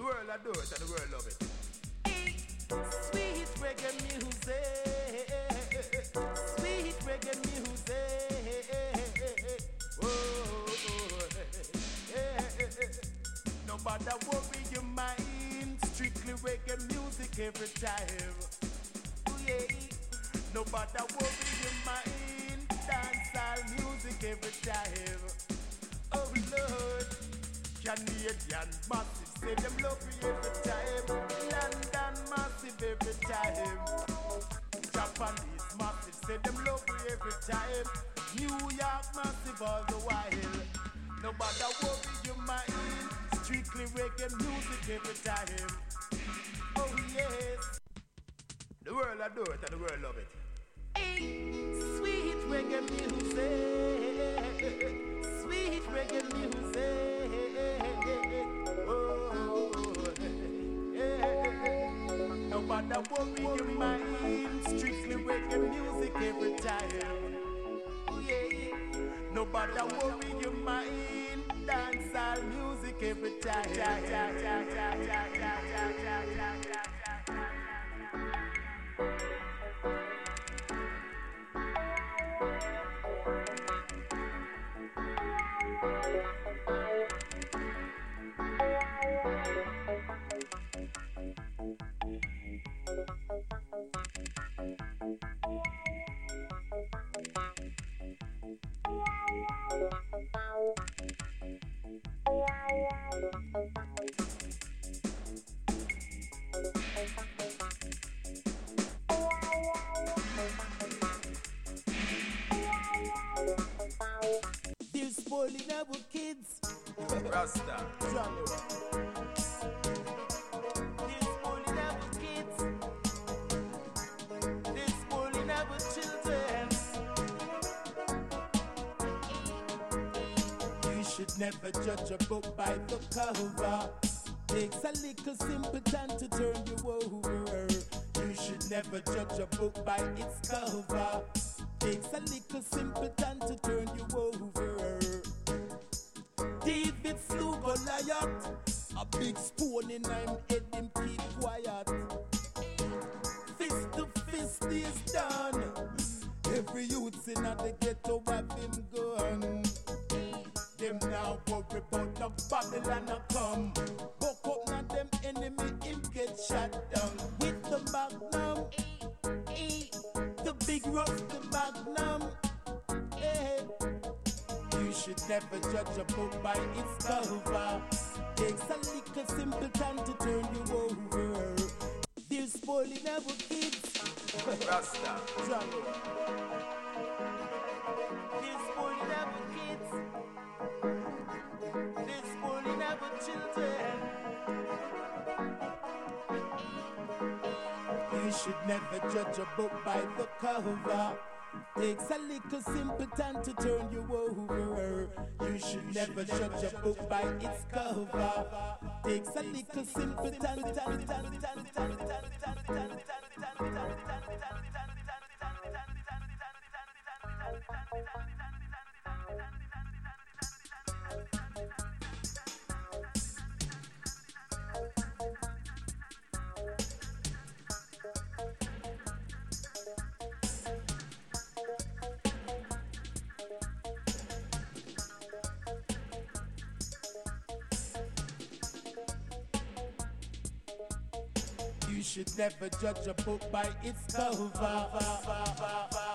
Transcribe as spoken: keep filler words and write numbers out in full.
world I do it and the world love it. Sweet reggae music, sweet reggae music. Whoa, nobody worry your mind. Strictly reggae music every time. Ooh, yeah. Nobody worry your mind. Dancehall music every time. Oh Lord, Canadian massive say them love me every time. London massive every time. Japanese massive say them love me every time. New York massive all the while. Nobody worry your mind. Strictly reggae music every time. Oh yes. The world I do it and the world love it. Hey, sweet reggae music, sweet reggae music. Oh, yeah. Nobody worry your mind. Strictly reggae music every time. Oh yeah. Nobody worry your mind. Dancehall music every time. They're spoiling our kids. Rasta. Jungle. They're spoiling our kids. They're spoiling our children. You should never judge a book by the cover. Takes a little simpleton to turn you over. You should never judge a book by its cover. Takes a little simpleton to turn you over. David slew Goliath. A big spoon in him head, him keep quiet. Fist to fist is done. Every youth's in the ghetto have him gun. Them now worry about the Babylon a come. Buck up now them enemy, him get shot down. With the magnum, the big rough, the magnum. Hey. You should never judge a book by its cover. Takes a little simpleton to turn you over. They're spoiling our kids. Rasta. Jungle. They're spoiling our kids. They're spoiling our children. You should never judge a book by the cover. Takes a little simpleton to turn you over. You should never judge a book by its cover. Takes a little simpleton. You should never judge a book by its cover.